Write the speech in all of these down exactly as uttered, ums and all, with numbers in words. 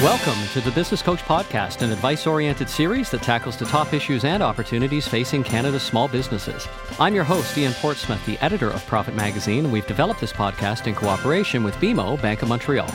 Welcome to the Business Coach Podcast, an advice-oriented series that tackles the top issues and opportunities facing Canada's small businesses. I'm your host, Ian Portsmouth, the editor of Profit Magazine, and we've developed this podcast in cooperation with B M O, Bank of Montreal.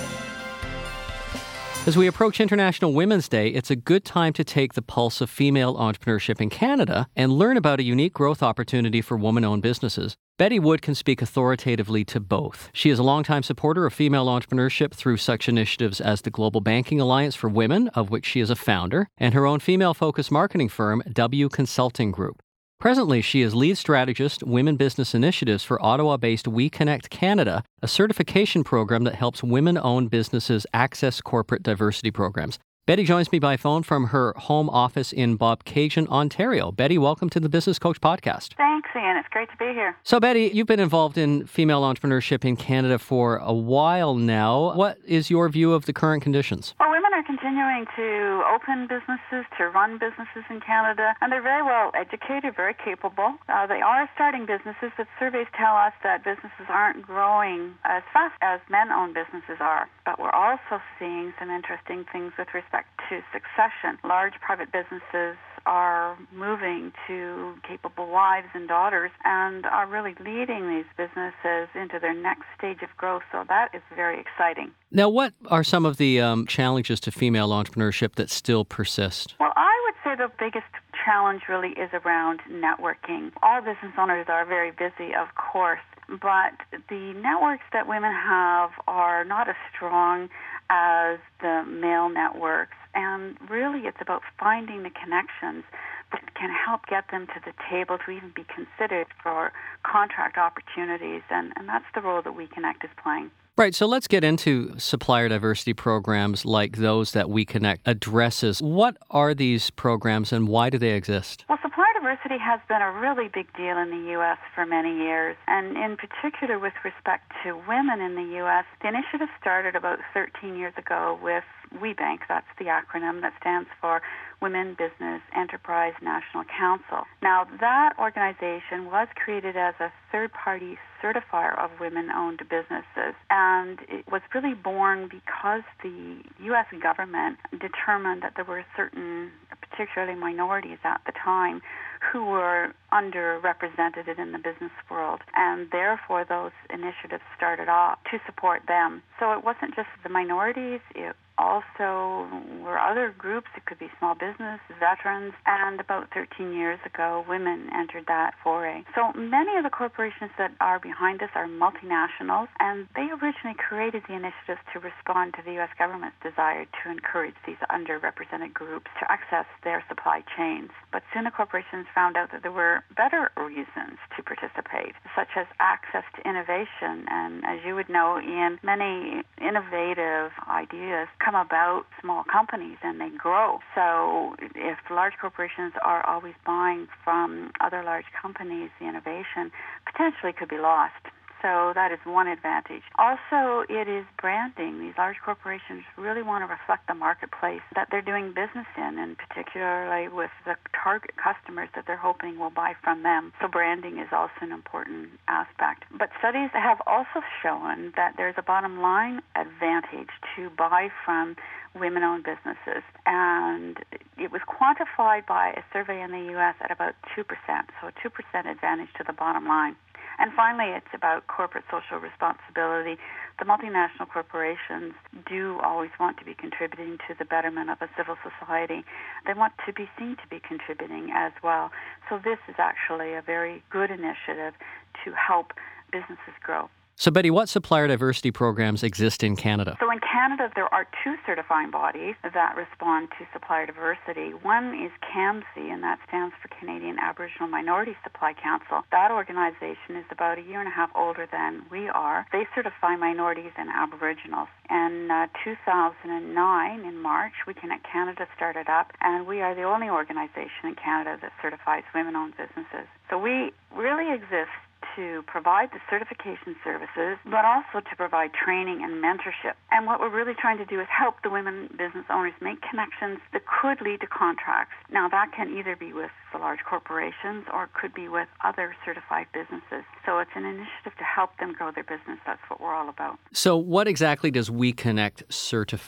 As we approach International Women's Day, it's a good time to take the pulse of female entrepreneurship in Canada and learn about a unique growth opportunity for woman-owned businesses. Betty Wood can speak authoritatively to both. She is a longtime supporter of female entrepreneurship through such initiatives as the Global Banking Alliance for Women, of which she is a founder, and her own female-focused marketing firm, W Consulting Group. Presently, she is lead strategist, Women Business Initiatives for Ottawa-based We Connect Canada, a certification program that helps women-owned businesses access corporate diversity programs. Betty joins me by phone from her home office in Bobcaygeon, Ontario. Betty, welcome to the Business Coach Podcast. Thanks, Ian. It's great to be here. So, Betty, you've been involved in female entrepreneurship in Canada for a while now. What is your view of the current conditions? Well, women are continuing to open businesses, to run businesses in Canada, and they're very well educated, very capable. Uh, they are starting businesses, but surveys tell us that businesses aren't growing as fast as men-owned businesses are. But we're also seeing some interesting things with respect to succession. Large private businesses are moving to capable wives and daughters and are really leading these businesses into their next stage of growth. So that is very exciting. Now, what are some of the um, challenges to female entrepreneurship that still persist? Well, I would say the biggest challenge really is around networking. All business owners are very busy, of course, but the networks that women have are not as strong as the male networks. And really, it's about finding the connections that can help get them to the table to even be considered for contract opportunities. And, and that's the role that We Connect is playing. Right, so let's get into supplier diversity programs like those that We Connect addresses. What are these programs and why do they exist? Well, supplier diversity has been a really big deal in the U S for many years, and in particular with respect to women in the U S. The initiative started about thirteen years ago with WeBank. That's the acronym that stands for Women Business Enterprise National Council. Now, that organization was created as a third-party certifier of women-owned businesses, and it was really born because the U S government determined that there were certain, particularly minorities at the time, who were underrepresented in the business world, and therefore those initiatives started off to support them. So it wasn't just the minorities, it also were other groups. It could be small business, veterans, and about thirteen years ago, women entered that foray. So many of the corporations that are behind this are multinationals, and they originally created the initiatives to respond to the U S government's desire to encourage these underrepresented groups to access their supply chains. But soon the corporations found out that there were better reasons to participate, such as access to innovation. And as you would know, Ian, many innovative ideas come about small companies and they grow. So if large corporations are always buying from other large companies, the innovation potentially could be lost. So that is one advantage. Also, it is branding. These large corporations really want to reflect the marketplace that they're doing business in, and particularly with the target customers that they're hoping will buy from them. So branding is also an important aspect. But studies have also shown that there's a bottom line advantage to buy from women-owned businesses, and it was quantified by a survey in the U S at about two percent, so a two percent advantage to the bottom line. And finally, it's about corporate social responsibility. The multinational corporations do always want to be contributing to the betterment of a civil society. They want to be seen to be contributing as well. So this is actually a very good initiative to help businesses grow. So, Betty, what supplier diversity programs exist in Canada? So in Canada, there are two certifying bodies that respond to supplier diversity. One is C A M C, and that stands for Canadian Aboriginal Minority Supply Council. That organization is about a year and a half older than we are. They certify minorities and Aboriginals. In uh, two thousand nine, in March, We Connect Canada started up, and we are the only organization in Canada that certifies women-owned businesses. So we really exist to provide the certification services, but also to provide training and mentorship. And what we're really trying to do is help the women business owners make connections that could lead to contracts. Now, that can either be with the large corporations or it could be with other certified businesses. So it's an initiative to help them grow their business. That's what we're all about. So what exactly does We Connect certify?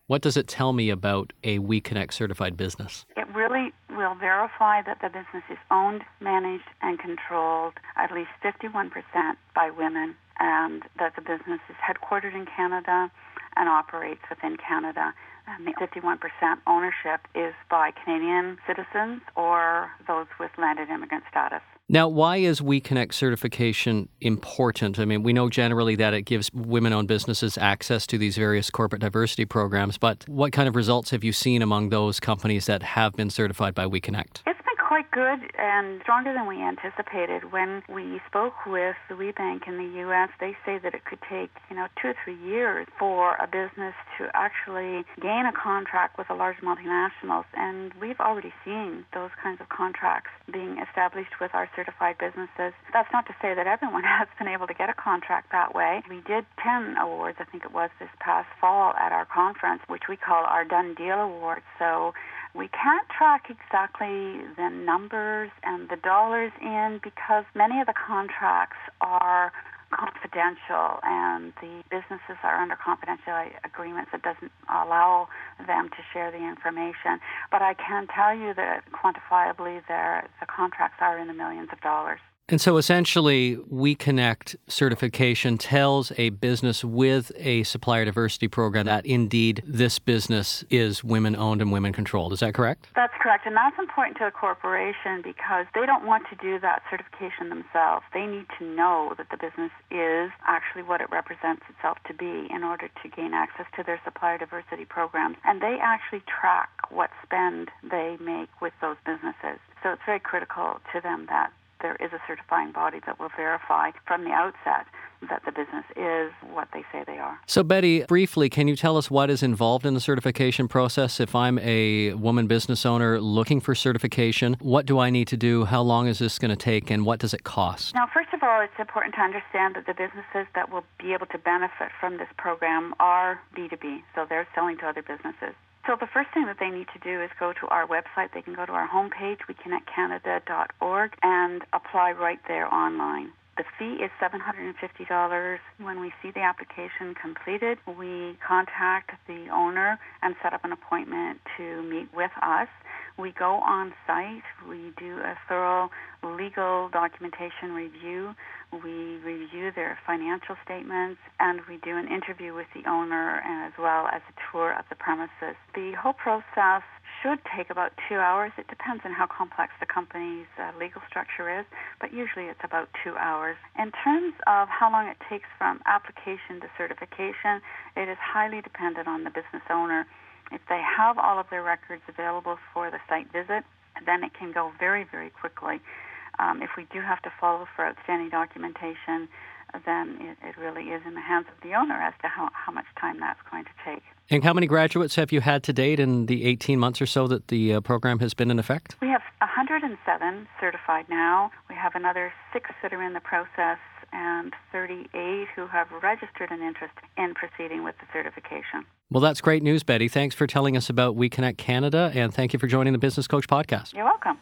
What does it tell me about a WeConnect certified business? It really will verify that the business is owned, managed, and controlled at least fifty-one percent by women, and that the business is headquartered in Canada and operates within Canada. And the fifty-one percent ownership is by Canadian citizens or those with landed immigrant status. Now, why is WeConnect certification important? I mean, we know generally that it gives women-owned businesses access to these various corporate diversity programs, but what kind of results have you seen among those companies that have been certified by WeConnect? It's been quite good and stronger than we anticipated. When we spoke with the WeBank in the U S, they say that it could take, you know, two or three years for a business to actually gain a contract with a large multinationals, and we've already seen those kinds of contracts being established with our certified businesses. That's not to say that everyone has been able to get a contract that way. We did ten awards, I think it was this past fall at our conference, which we call our Done Deal Awards. So we can't track exactly the numbers and the dollars in because many of the contracts are confidential and the businesses are under confidential agreements that doesn't allow them to share the information. But I can tell you that quantifiably the contracts are in the millions of dollars. And so essentially, WeConnect certification tells a business with a supplier diversity program that indeed this business is women-owned and women-controlled. Is that correct? That's correct. And that's important to a corporation because they don't want to do that certification themselves. They need to know that the business is actually what it represents itself to be in order to gain access to their supplier diversity programs. And they actually track what spend they make with those businesses. So it's very critical to them that there is a certifying body that will verify from the outset that the business is what they say they are. So, Betty, briefly, can you tell us what is involved in the certification process? If I'm a woman business owner looking for certification, what do I need to do? How long is this going to take, and what does it cost? Now, first of all, it's important to understand that the businesses that will be able to benefit from this program are B two B, so they're selling to other businesses. So the first thing that they need to do is go to our website. They can go to our homepage, we connect canada dot org, and apply right there online. The fee is seven hundred fifty dollars. When we see the application completed, we contact the owner and set up an appointment to meet with us. We go on site. We do a thorough legal documentation review. We review their financial statements, and we do an interview with the owner as well as a tour of the premises. The whole process should take about two hours. It depends on how complex the company's uh, legal structure is, but usually it's about two hours. In terms of how long it takes from application to certification, it is highly dependent on the business owner. If they have all of their records available for the site visit, then it can go very, very quickly. Um, if we do have to follow for outstanding documentation, then it, it really is in the hands of the owner as to how, how much time that's going to take. And how many graduates have you had to date in the eighteen months or so that the uh, program has been in effect? We have one hundred seven certified now. We have another six that are in the process and thirty-eight who have registered an interest in proceeding with the certification. Well, that's great news, Betty. Thanks for telling us about WeConnect Canada, and thank you for joining the Business Coach Podcast. You're welcome.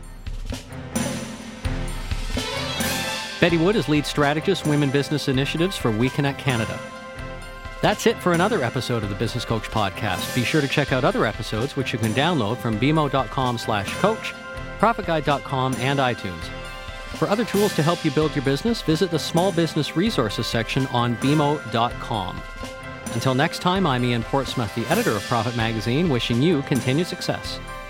Betty Wood is lead strategist, Women Business Initiatives for WeConnect Canada. That's it for another episode of the Business Coach Podcast. Be sure to check out other episodes, which you can download from b m o dot com slash coach, profit guide dot com, and iTunes. For other tools to help you build your business, visit the Small Business Resources section on b m o dot com. Until next time, I'm Ian Portsmouth, the editor of Profit Magazine, wishing you continued success.